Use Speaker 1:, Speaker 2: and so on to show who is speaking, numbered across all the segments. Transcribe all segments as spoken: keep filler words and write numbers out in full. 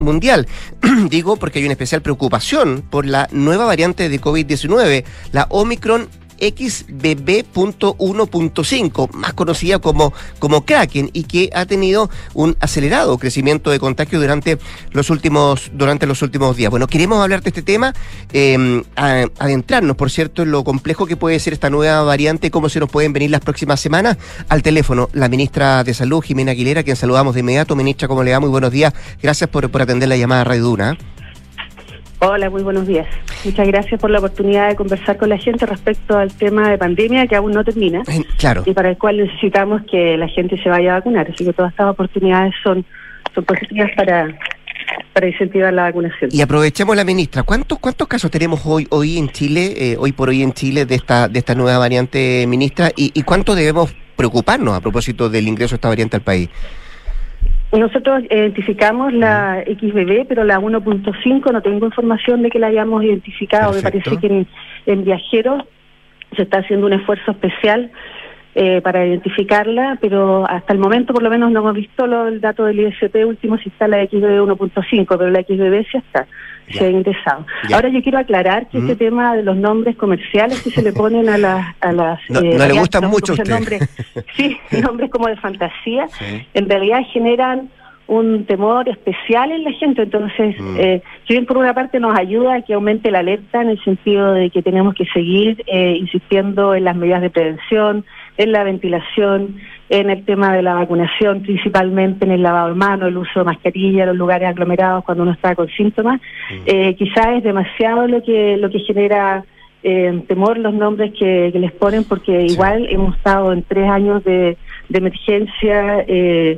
Speaker 1: mundial. Digo porque hay una especial preocupación por la nueva variante de COVID diecinueve, la Omicron X B B punto uno punto cinco, más conocida como, como Kraken, y que ha tenido un acelerado crecimiento de contagio durante los últimos, durante los últimos días. Bueno, queremos hablar de este tema, eh, a, adentrarnos, por cierto, en lo complejo que puede ser esta nueva variante, cómo se nos pueden venir las próximas semanas. Al teléfono, la ministra de Salud, Jimena Aguilera, quien saludamos de inmediato. Ministra, ¿cómo le va? Muy buenos días. Gracias por, por atender la llamada a Radio Duna.
Speaker 2: Hola, muy buenos días. Muchas gracias por la oportunidad de conversar con la gente respecto al tema de pandemia que aún no termina.
Speaker 1: Eh, claro.
Speaker 2: Y para el cual necesitamos que la gente se vaya a vacunar. Así que todas estas oportunidades son, son positivas para, para incentivar la vacunación.
Speaker 1: Y aprovechemos, la ministra, ¿cuántos cuántos casos tenemos hoy hoy en Chile, eh, hoy por hoy en Chile de esta de esta nueva variante, ministra? ¿Y, y cuánto debemos preocuparnos a propósito del ingreso de esta variante al país?
Speaker 2: Nosotros identificamos la X B B, pero la uno punto cinco no tengo información de que la hayamos identificado. Perfecto. Me parece que en, en viajeros se está haciendo un esfuerzo especial eh, para identificarla, pero hasta el momento por lo menos no hemos visto lo, el dato del I S P último si está la X B B uno punto cinco, pero la X B B sí está, ya. Se ha ingresado. Ya. Ahora yo quiero aclarar que ¿Mm? este tema de los nombres comerciales que se le ponen a las... A las
Speaker 1: no eh, no le gustan mucho a usted.
Speaker 2: Nombres, sí, nombres como de fantasía,
Speaker 1: sí.
Speaker 2: En realidad generan un temor especial en la gente. Entonces, mm. eh, si bien por una parte nos ayuda a que aumente la alerta en el sentido de que tenemos que seguir eh, insistiendo en las medidas de prevención, en la ventilación, en el tema de la vacunación, principalmente en el lavado de manos, el uso de mascarilla en los lugares aglomerados cuando uno está con síntomas, mm. eh, quizás es demasiado lo que lo que genera eh, temor los nombres que, que les ponen, porque sí. igual hemos estado en tres años de, de emergencia, eh,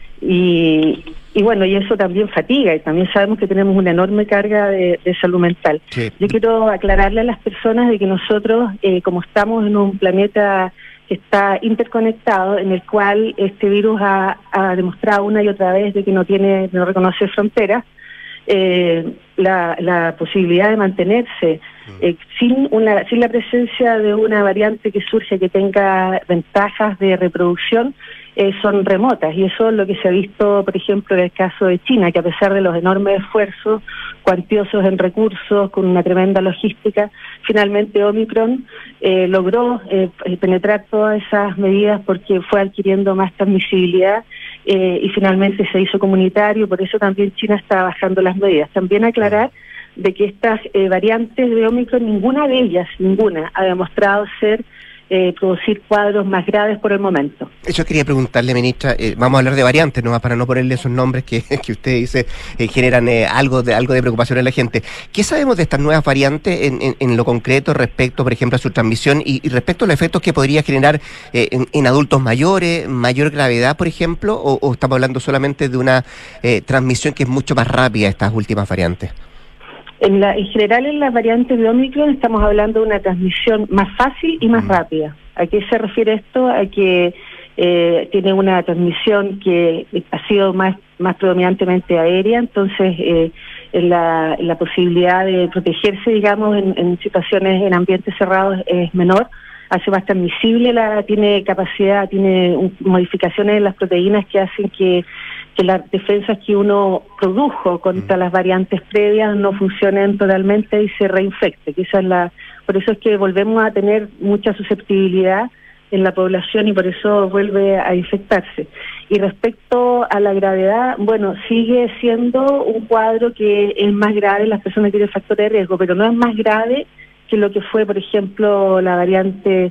Speaker 2: Y, y bueno, y eso también fatiga, y también sabemos que tenemos una enorme carga de, de salud mental.
Speaker 1: Sí.
Speaker 2: Yo quiero aclararle a las personas de que nosotros, eh, como estamos en un planeta que está interconectado, en el cual este virus ha, ha demostrado una y otra vez de que no tiene, no reconoce fronteras, eh, la, la posibilidad de mantenerse eh, sin una, sin la presencia de una variante que surge que tenga ventajas de reproducción, Eh, son remotas, y eso es lo que se ha visto, por ejemplo, en el caso de China, que a pesar de los enormes esfuerzos cuantiosos en recursos, con una tremenda logística, finalmente Omicron eh, logró eh, penetrar todas esas medidas porque fue adquiriendo más transmisibilidad eh, y finalmente se hizo comunitario. Por eso también China está bajando las medidas. También aclarar de que estas eh, variantes de Omicron, ninguna de ellas, ninguna, ha demostrado ser Eh, producir cuadros más graves por el momento.
Speaker 1: Eso quería preguntarle, ministra. Eh, vamos a hablar de variantes, ¿no? Para no ponerle esos nombres que, que usted dice eh, generan eh, algo de algo de preocupación en la gente. ¿Qué sabemos de estas nuevas variantes en, en, en lo concreto respecto, por ejemplo, a su transmisión y, y respecto a los efectos que podría generar eh, en, en adultos mayores, mayor gravedad, por ejemplo, o, o estamos hablando solamente de una eh, transmisión que es mucho más rápida, estas últimas variantes?
Speaker 2: En, la, en general, en las variantes de Omicron estamos hablando de una transmisión más fácil y más mm. rápida. ¿A qué se refiere esto? A que eh, tiene una transmisión que ha sido más más predominantemente aérea, entonces eh, en la, en la posibilidad de protegerse, digamos, en, en situaciones, en ambientes cerrados es menor, hace más transmisible, la, tiene capacidad, tiene un, modificaciones en las proteínas que hacen que que las defensas que uno produjo contra las variantes previas no funcionen totalmente y se reinfecte. Que esa es la, por eso es que volvemos a tener mucha susceptibilidad en la población y por eso vuelve a infectarse. Y respecto a la gravedad, bueno, sigue siendo un cuadro que es más grave en las personas que tienen factores de riesgo, pero no es más grave que lo que fue, por ejemplo, la variante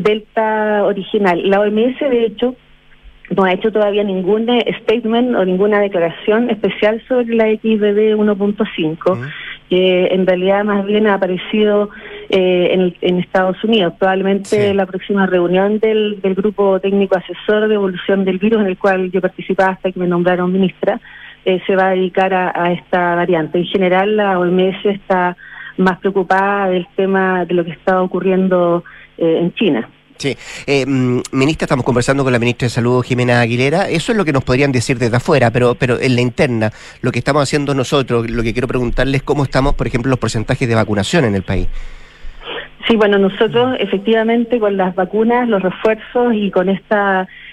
Speaker 2: Delta original. La O M S, de hecho, no ha hecho todavía ningún statement o ninguna declaración especial sobre la X B B uno punto cinco, uh-huh. que en realidad más bien ha aparecido eh, en, en Estados Unidos. Probablemente sí. La próxima reunión del, del grupo técnico asesor de evolución del virus, en el cual yo participaba hasta que me nombraron ministra, eh, se va a dedicar a, a esta variante. En general, la O M S está más preocupada del tema de lo que está ocurriendo eh, en China.
Speaker 1: Sí, eh, ministra, estamos conversando con la ministra de Salud, Jimena Aguilera. Eso es lo que nos podrían decir desde afuera, pero pero en la interna, lo que estamos haciendo nosotros, lo que quiero preguntarles, ¿cómo estamos, por ejemplo, los porcentajes de vacunación en el país?
Speaker 2: Sí, bueno, nosotros efectivamente con las vacunas, los refuerzos y con esta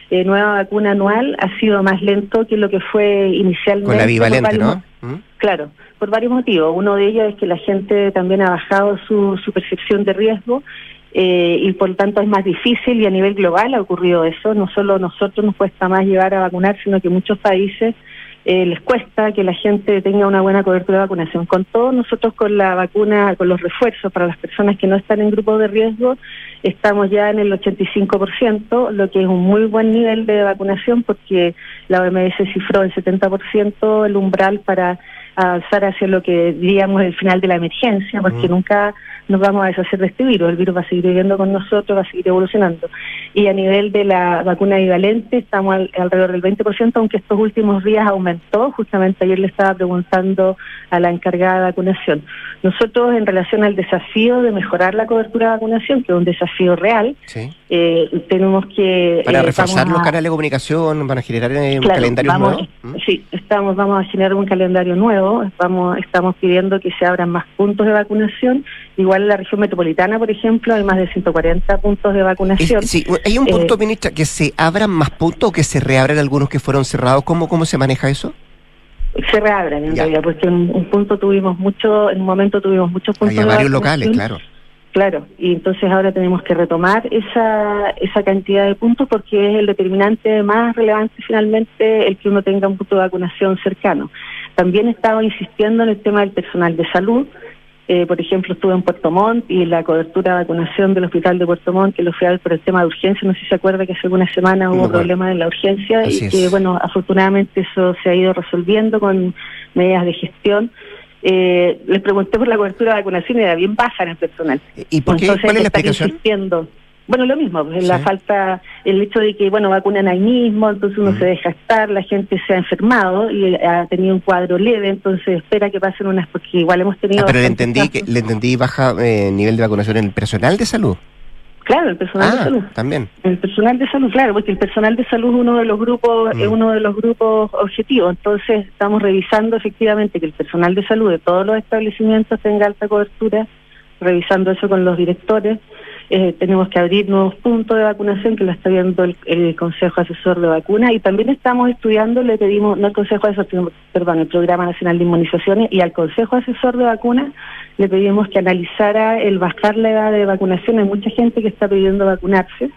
Speaker 2: eh, nueva vacuna anual ha sido más lento que lo que fue inicialmente.
Speaker 1: Con la bivalente, ¿no?
Speaker 2: ¿Mm? Claro, por varios motivos. Uno de ellos es que la gente también ha bajado su, su percepción de riesgo eh, y por lo tanto es más difícil, y a nivel global ha ocurrido eso. No solo a nosotros nos cuesta más llegar a vacunar, sino que muchos países eh, les cuesta que la gente tenga una buena cobertura de vacunación. Con todo, nosotros con la vacuna, con los refuerzos para las personas que no están en grupos de riesgo, estamos ya en el ochenta y cinco por ciento, lo que es un muy buen nivel de vacunación, porque la O M S cifró en setenta por ciento el umbral para avanzar hacia lo que diríamos el final de la emergencia, porque mm. nunca nos vamos a deshacer de este virus. El virus va a seguir viviendo con nosotros, va a seguir evolucionando. Y a nivel de la vacuna bivalente estamos al, alrededor del veinte por ciento, aunque estos últimos días aumentó. Justamente ayer le estaba preguntando a la encargada de vacunación. Nosotros, en relación al desafío de mejorar la cobertura de vacunación, que es un desafío real, sí. eh, tenemos que...
Speaker 1: Para
Speaker 2: eh,
Speaker 1: reforzar los
Speaker 2: a,
Speaker 1: canales de comunicación, van a generar eh,
Speaker 2: claro,
Speaker 1: calendarios
Speaker 2: vamos,
Speaker 1: nuevos. ¿Mm?
Speaker 2: Sí, estamos, vamos a generar un calendario nuevo. Vamos, estamos pidiendo que se abran más puntos de vacunación. Igual en la región metropolitana, por ejemplo, hay más de ciento cuarenta puntos de vacunación.
Speaker 1: Es, sí, hay un punto,
Speaker 2: eh,
Speaker 1: ministra, que se abran más puntos o que se reabran algunos que fueron cerrados. ¿Cómo, cómo se maneja eso?
Speaker 2: Se reabran, en ya. realidad, porque en un punto tuvimos mucho, en un momento tuvimos muchos puntos
Speaker 1: Había
Speaker 2: de
Speaker 1: varios
Speaker 2: vacunación.
Speaker 1: locales, claro.
Speaker 2: Claro, y entonces ahora tenemos que retomar esa esa cantidad de puntos, porque es el determinante más relevante finalmente el que uno tenga un punto de vacunación cercano. También he estado insistiendo en el tema del personal de salud. Eh, por ejemplo, estuve en Puerto Montt y la cobertura de vacunación del hospital de Puerto Montt, que lo fui a ver por el tema de urgencia. No sé si se acuerda que hace algunas semanas hubo no, problemas en la urgencia. Así y que, es. bueno, afortunadamente eso se ha ido resolviendo con medidas de gestión. Eh, les pregunté por la cobertura de vacunación y era bien baja en el personal.
Speaker 1: ¿Y por qué?
Speaker 2: Entonces,
Speaker 1: ¿Cuál es la
Speaker 2: estar
Speaker 1: explicación?
Speaker 2: Insistiendo. Bueno, lo mismo, pues,
Speaker 1: sí.
Speaker 2: la falta, el hecho de que, bueno, vacunan ahí mismo, entonces uno mm. se deja estar, la gente se ha enfermado y ha tenido un cuadro leve, entonces espera que pasen unas, porque igual hemos tenido...
Speaker 1: Ah, pero le entendí, que, le entendí baja eh, nivel de vacunación en el personal de salud.
Speaker 2: Claro, el personal
Speaker 1: ah,
Speaker 2: de salud.
Speaker 1: También.
Speaker 2: El personal de salud, claro, porque el personal de salud es uno de los grupos, mm. es uno de los grupos objetivos. Entonces estamos revisando efectivamente que el personal de salud de todos los establecimientos tenga alta cobertura, revisando eso con los directores. Eh, tenemos que abrir nuevos puntos de vacunación que lo está viendo el, el Consejo Asesor de Vacunas, y también estamos estudiando, le pedimos, no al Consejo Asesor, sino, perdón, el Programa Nacional de Inmunizaciones, y al Consejo Asesor de Vacunas le pedimos que analizara el bajar la edad de vacunación. Hay mucha gente que está pidiendo vacunarse,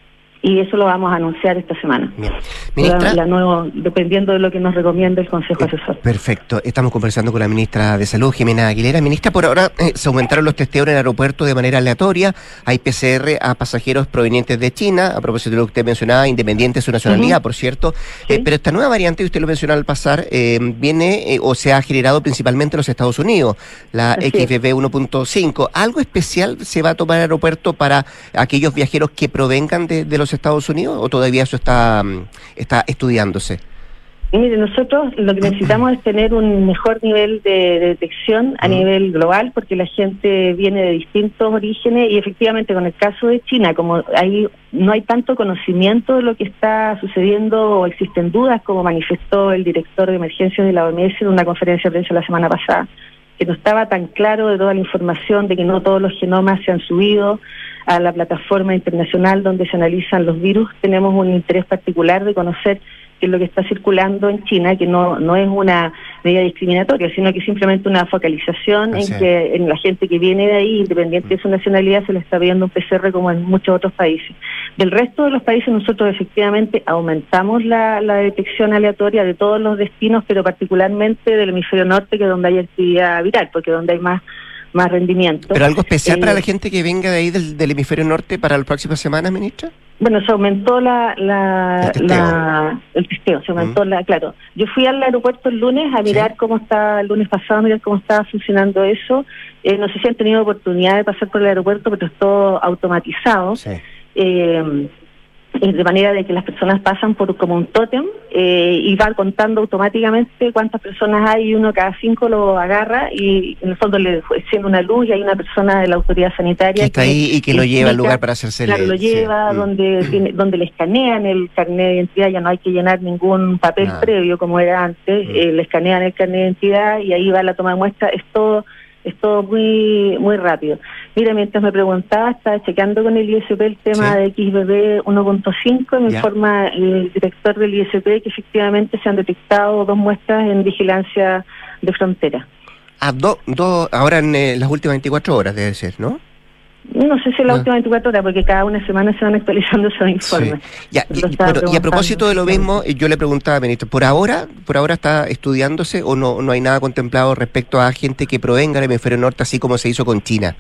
Speaker 2: y eso lo vamos a anunciar esta semana.
Speaker 1: Bien. Ministra,
Speaker 2: la, la nuevo, dependiendo de lo que nos recomiende el Consejo Asesor.
Speaker 1: Perfecto. Estamos conversando con la ministra de Salud, Jimena Aguilera. Ministra, por ahora eh, se aumentaron los testeos en el aeropuerto de manera aleatoria. Hay P C R a pasajeros provenientes de China, a propósito de lo que usted mencionaba, independiente de su nacionalidad, uh-huh. por cierto. ¿Sí? Eh, pero esta nueva variante, usted lo mencionó al pasar, eh, viene eh, o se ha generado principalmente en los Estados Unidos, la X B B uno punto cinco. ¿Algo especial se va a tomar en el aeropuerto para aquellos viajeros que provengan de, de los Estados Unidos, o todavía eso está, está estudiándose?
Speaker 2: Y mire, nosotros lo que necesitamos es tener un mejor nivel de, de detección a uh-huh. nivel global, porque la gente viene de distintos orígenes, y efectivamente con el caso de China, como ahí no hay tanto conocimiento de lo que está sucediendo o existen dudas, como manifestó el director de emergencias de la O M S en una conferencia de prensa la semana pasada, que no estaba tan claro de toda la información, de que no todos los genomas se han subido a la plataforma internacional donde se analizan los virus. Tenemos un interés particular de conocer qué es lo que está circulando en China, que no no es una medida discriminatoria, sino que es simplemente una focalización en que en la gente que viene de ahí, independiente de su nacionalidad, se le está pidiendo un P C R como en muchos otros países. Del resto de los países, nosotros efectivamente aumentamos la, la detección aleatoria de todos los destinos, pero particularmente del hemisferio norte, que es donde hay actividad viral, porque es donde hay más más rendimiento.
Speaker 1: ¿Pero algo especial eh, para la gente que venga de ahí del, del hemisferio norte para las próximas semanas, ministra?
Speaker 2: Bueno, se aumentó la, la,
Speaker 1: el, testeo.
Speaker 2: la el testeo, se aumentó mm. la, claro. Yo fui al aeropuerto el lunes a mirar ¿Sí? cómo está, el lunes pasado, a mirar cómo estaba funcionando eso. Eh, no sé si han tenido oportunidad de pasar por el aeropuerto, pero es todo automatizado. Sí. Eh, de manera de que las personas pasan por como un tótem eh, y va contando automáticamente cuántas personas hay, y uno cada cinco lo agarra, y en el fondo le enciende una luz y hay una persona de la autoridad sanitaria
Speaker 1: que está
Speaker 2: que,
Speaker 1: ahí y que, que lo lleva al lugar para hacerse
Speaker 2: claro, lo lleva, sí. donde tiene, donde le escanean el carnet de identidad, ya no hay que llenar ningún papel nah. previo como era antes, mm. eh, le escanean el carnet de identidad y ahí va la toma de muestra. Es todo es todo muy muy rápido. Mira, mientras me preguntaba, estaba chequeando con el I S P el tema sí. de X B B uno punto cinco, me ya. informa el director del I S P que efectivamente se han detectado dos muestras en vigilancia de frontera.
Speaker 1: Ah, dos, do, ahora en eh, las últimas veinticuatro horas debe ser, ¿no?
Speaker 2: No sé si en las ah. últimas veinticuatro horas, porque cada una semana se van actualizando esos informes.
Speaker 1: Sí. Ya, y, bueno, y a propósito de lo mismo, yo le preguntaba, ministro, ¿por ahora por ahora está estudiándose o no no hay nada contemplado respecto a gente que provenga del hemisferio norte, así como se hizo con China?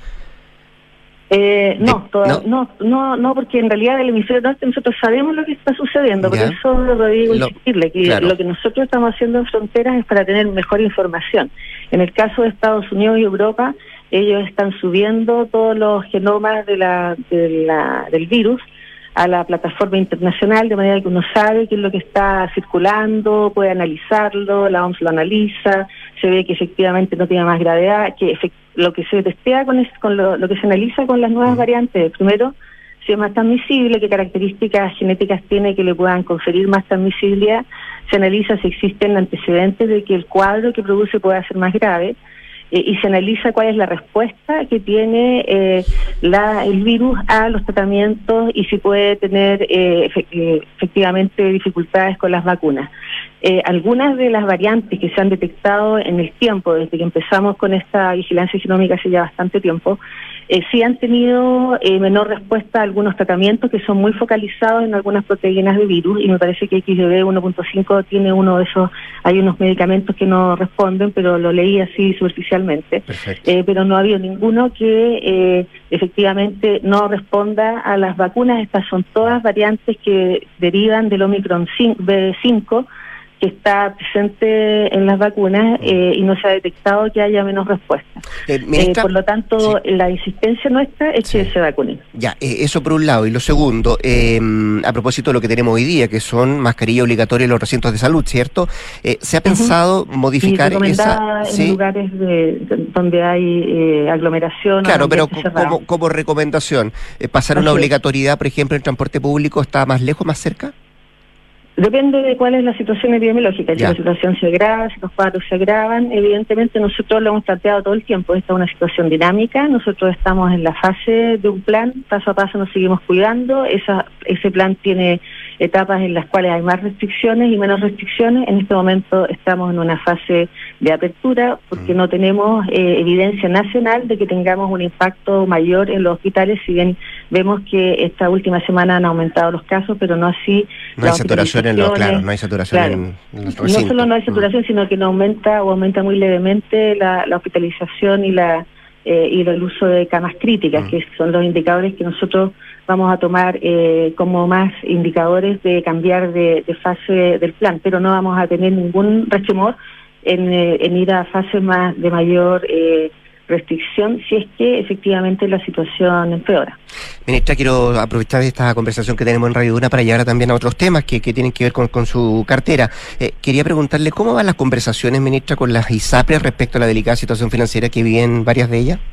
Speaker 2: Eh, no, toda, ¿no? no, no, no, porque en realidad el hemisferio norte nosotros sabemos lo que está sucediendo, por eso lo digo insistirle, que claro. lo que nosotros estamos haciendo en fronteras es para tener mejor información. En el caso de Estados Unidos y Europa, ellos están subiendo todos los genomas de la, de la, del virus a la plataforma internacional, de manera que uno sabe qué es lo que está circulando, puede analizarlo, la O M S lo analiza, se ve que efectivamente no tiene más gravedad, que lo que se testea con, es, con lo, lo que se analiza con las nuevas variantes, primero, si es más transmisible, qué características genéticas tiene que le puedan conferir más transmisibilidad, se analiza si existen antecedentes de que el cuadro que produce pueda ser más grave, eh, y se analiza cuál es la respuesta que tiene eh, la, el virus a los tratamientos y si puede tener eh, efect- efectivamente dificultades con las vacunas. Eh, algunas de las variantes que se han detectado en el tiempo, desde que empezamos con esta vigilancia genómica hace ya bastante tiempo, eh, sí han tenido eh, menor respuesta a algunos tratamientos que son muy focalizados en algunas proteínas de virus, y me parece que X B B uno punto cinco tiene uno de esos, hay unos medicamentos que no responden, pero lo leí así superficialmente, eh, pero no ha habido ninguno que eh, efectivamente no responda a las vacunas. Estas son todas variantes que derivan del Omicron B cinco, que está presente en las vacunas eh, y no se ha detectado que haya menos respuesta. Eh, ministra, eh, por lo tanto, sí. la insistencia nuestra es sí. que se vacunen.
Speaker 1: Ya, eh, eso por un lado. Y lo segundo, eh, a propósito de lo que tenemos hoy día, que son mascarillas obligatorias en los recintos de salud, ¿cierto? Eh, ¿Se ha pensado uh-huh. modificar
Speaker 2: y
Speaker 1: esa...?
Speaker 2: en ¿sí? lugares de, de, donde hay eh, aglomeración.
Speaker 1: Claro, pero como, como recomendación, eh, ¿pasar Así una obligatoriedad, por ejemplo, en transporte público está más lejos, más cerca?
Speaker 2: Depende de cuál es la situación epidemiológica. Si ya. la situación se agrava, si los cuadros se agravan, evidentemente nosotros lo hemos planteado todo el tiempo. Esta es una situación dinámica, nosotros estamos en la fase de un plan, paso a paso nos seguimos cuidando. Esa, ese plan tiene etapas en las cuales hay más restricciones y menos restricciones. En este momento estamos en una fase de apertura porque mm. no tenemos eh, evidencia nacional de que tengamos un impacto mayor en los hospitales, si bien vemos que esta última semana han aumentado los casos, pero no así
Speaker 1: no hay saturación en los, claro, no hay saturación claro. en, en los recintos.
Speaker 2: No solo no hay saturación, mm. sino que no aumenta o aumenta muy levemente la, la hospitalización y la eh, y el uso de camas críticas, mm. que son los indicadores que nosotros vamos a tomar eh, como más indicadores de cambiar de, de fase del plan, pero no vamos a tener ningún resquemor en, eh, en ir a fases más de mayor eh, restricción si es que efectivamente la situación empeora.
Speaker 1: Ministra, quiero aprovechar esta conversación que tenemos en Radio Duna para llegar también a otros temas que, que tienen que ver con, con su cartera. Eh, quería preguntarle cómo van las conversaciones, ministra, con las ISAPRES respecto a la delicada situación financiera que viven varias de ellas.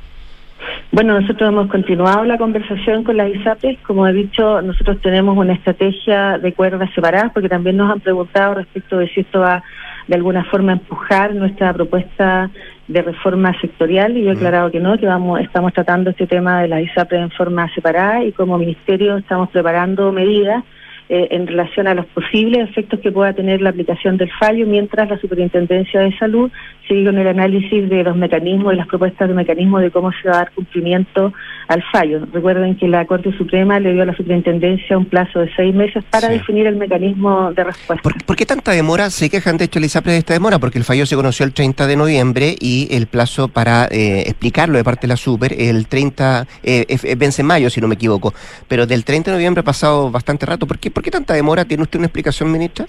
Speaker 2: Bueno, nosotros hemos continuado la conversación con las ISAPRES. Como he dicho, nosotros tenemos una estrategia de cuerdas separadas porque también nos han preguntado respecto de si esto va de alguna forma a empujar nuestra propuesta de reforma sectorial, y yo he aclarado que no, que vamos estamos tratando este tema de las ISAPRES en forma separada, y como ministerio estamos preparando medidas eh, en relación a los posibles efectos que pueda tener la aplicación del fallo, mientras la Superintendencia de Salud sigue con el análisis de los mecanismos y las propuestas de mecanismos de cómo se va a dar cumplimiento al fallo. Recuerden que la Corte Suprema le dio a la Superintendencia un plazo de seis meses para sí. definir el mecanismo de respuesta.
Speaker 1: ¿Por, ¿Por qué tanta demora? Se quejan de hecho el ISAPRES de esta demora, porque el fallo se conoció el treinta de noviembre y el plazo para eh, explicarlo de parte de la Super, el treinta, eh, eh, vence en mayo si no me equivoco, pero del treinta de noviembre ha pasado bastante rato. ¿Por qué, por qué tanta demora? ¿Tiene usted una explicación, ministra?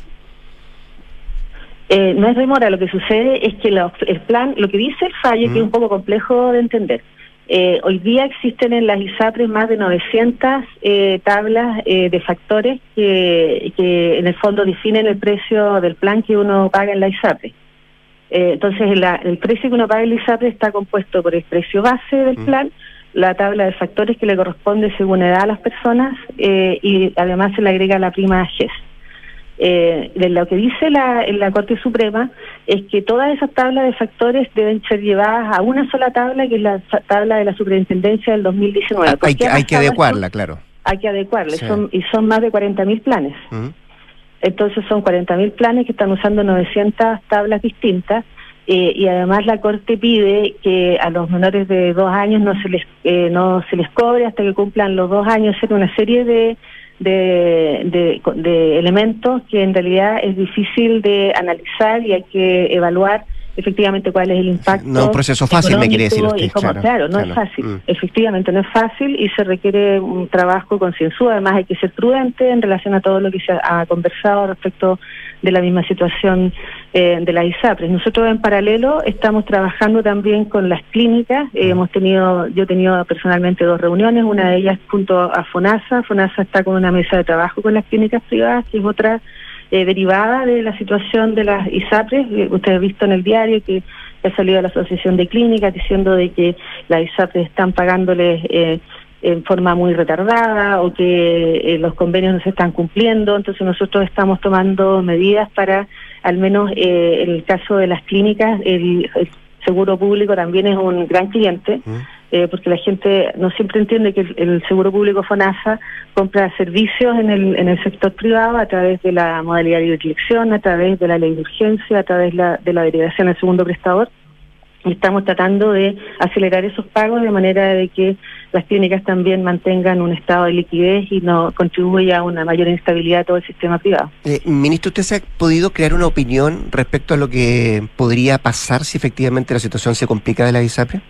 Speaker 2: Eh, no es demora, lo que sucede es que lo, el plan, lo que dice el fallo, mm. que es un poco complejo de entender. Eh, hoy día existen en las ISAPRES más de novecientas eh, tablas eh, de factores que, que en el fondo definen el precio del plan que uno paga en la ISAPRE. Eh, entonces la, el precio que uno paga en la ISAPRE está compuesto por el precio base del mm. plan, la tabla de factores que le corresponde según edad a las personas eh, y además se le agrega la prima G E S. Eh, de lo que dice la, la Corte Suprema es que todas esas tablas de factores deben ser llevadas a una sola tabla, que es la tabla de la superintendencia del dos mil diecinueve.
Speaker 1: Hay que, hay que adecuarla, son, claro.
Speaker 2: Hay que adecuarla, sí. son, y son más de cuarenta mil planes. Uh-huh. Entonces son cuarenta mil planes que están usando novecientas tablas distintas, eh, y además la Corte pide que a los menores de dos años no se les eh, no se les cobre hasta que cumplan los dos años, en una serie de De, de, de elementos que en realidad es difícil de analizar y hay que evaluar efectivamente cuál es el impacto.
Speaker 1: No es un proceso fácil, me quiere decir usted.
Speaker 2: Y cómo,
Speaker 1: claro,
Speaker 2: claro, no claro. es fácil, mm. efectivamente no es fácil y se requiere un trabajo concienzudo. Además hay que ser prudente en relación a todo lo que se ha, ha conversado respecto de la misma situación eh, de las ISAPRES. Nosotros en paralelo estamos trabajando también con las clínicas. Eh, mm. Hemos tenido, yo he tenido personalmente dos reuniones, una de ellas junto a FONASA. FONASA está con una mesa de trabajo con las clínicas privadas, que es otra Eh, derivada de la situación de las ISAPRES. Usted ha visto en el diario que ha salido la Asociación de Clínicas diciendo de que las ISAPRES están pagándoles eh, en forma muy retardada o que eh, los convenios no se están cumpliendo. Entonces nosotros estamos tomando medidas para, al menos eh, en el caso de las clínicas, el, el seguro público también es un gran cliente. ¿Mm? Eh, porque la gente no siempre entiende que el, el seguro público FONASA compra servicios en el en el sector privado a través de la modalidad de dirección, a través de la ley de urgencia, a través la, de la derivación al segundo prestador, y estamos tratando de acelerar esos pagos de manera de que las clínicas también mantengan un estado de liquidez y no contribuya a una mayor inestabilidad de todo el sistema privado.
Speaker 1: Eh, ministro, ¿usted se ha podido crear una opinión respecto a lo que podría pasar si efectivamente la situación se complica de la ISAPRE?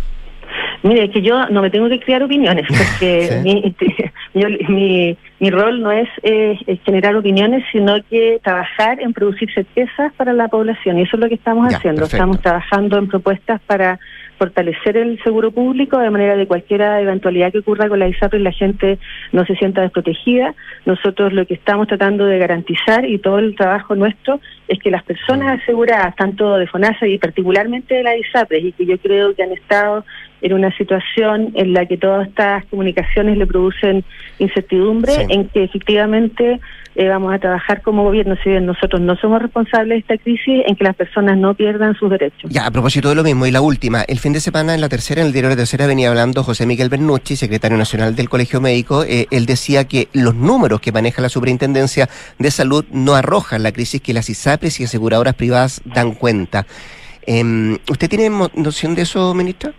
Speaker 2: Mire, es que yo no me tengo que crear opiniones, porque ¿sí? mi, yo, mi, mi rol no es, eh, es generar opiniones, sino que trabajar en producir certezas para la población, y eso es lo que estamos ya, haciendo. Perfecto. Estamos trabajando en propuestas para fortalecer el seguro público, de manera de cualquier eventualidad que ocurra con la ISAPRES la gente no se sienta desprotegida. Nosotros lo que estamos tratando de garantizar, y todo el trabajo nuestro, es que las personas aseguradas, tanto de FONASA y particularmente de la ISAPRES, y que yo creo que han estado en una situación en la que todas estas comunicaciones le producen incertidumbre, sí. en que efectivamente eh, vamos a trabajar como gobierno, si bien nosotros no somos responsables de esta crisis, en que las personas no pierdan sus derechos.
Speaker 1: Ya, a propósito de lo mismo, y la última, el fin de semana en La Tercera, en el diario La Tercera, venía hablando José Miguel Bernucci, secretario nacional del Colegio Médico. Eh, él decía que los números que maneja la Superintendencia de Salud no arrojan la crisis que las ISAPRES y aseguradoras privadas dan cuenta. Eh, ¿Usted tiene noción de eso, ministra?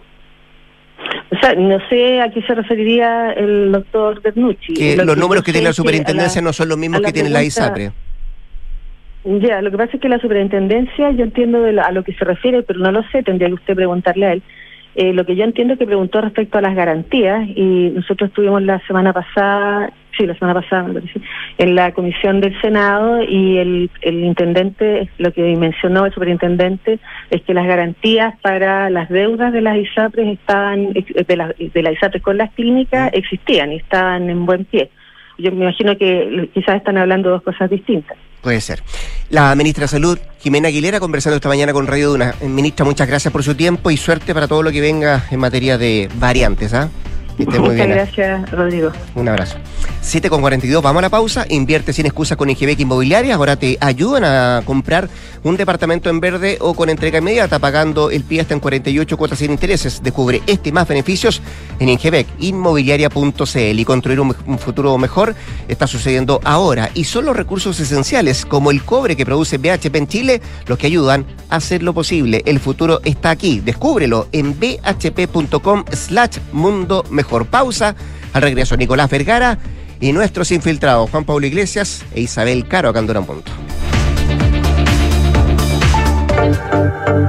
Speaker 2: O sea, no sé a qué se referiría el doctor Bernucci.
Speaker 1: Que
Speaker 2: lo
Speaker 1: los
Speaker 2: que
Speaker 1: números que tiene la superintendencia
Speaker 2: la,
Speaker 1: no son los mismos que tiene la ISAPRE.
Speaker 2: Ya, lo que pasa es que la superintendencia, yo entiendo de la, a lo que se refiere, pero no lo sé, tendría que usted preguntarle a él. Eh, lo que yo entiendo es que preguntó respecto a las garantías, y nosotros estuvimos la semana pasada, sí, la semana pasada me parece, en la comisión del Senado, y el, el intendente, lo que mencionó el superintendente, es que las garantías para las deudas de las ISAPRES estaban, de las de las ISAPRES con las clínicas, existían y estaban en buen pie. Yo me imagino que quizás están hablando de dos cosas distintas.
Speaker 1: Puede ser. La ministra de Salud, Jimena Aguilera, conversando esta mañana con Radio Duna. Ministra, muchas gracias por su tiempo y suerte para todo lo que venga en materia de variantes, ¿ah? ¿eh? Que esté muy
Speaker 2: Muchas
Speaker 1: bien.
Speaker 2: gracias, Rodrigo.
Speaker 1: Un abrazo. siete con cuarenta y dos, vamos a la pausa. Invierte sin excusas con Ingebec Inmobiliarias. Ahora te ayudan a comprar un departamento en verde o con entrega inmediata, pagando el pie hasta en cuarenta y ocho cuotas sin intereses. Descubre este y más beneficios en ingebec inmobiliaria punto c l. Y construir un, un futuro mejor está sucediendo ahora. Y son los recursos esenciales, como el cobre que produce B H P en Chile, los que ayudan a hacer lo posible. El futuro está aquí. Descúbrelo en bhp.com slash mundo mejor. Pausa. Al regreso, Nicolás Vergara y nuestros infiltrados, Juan Pablo Iglesias e Isabel Caro, acá en Duna en Punto.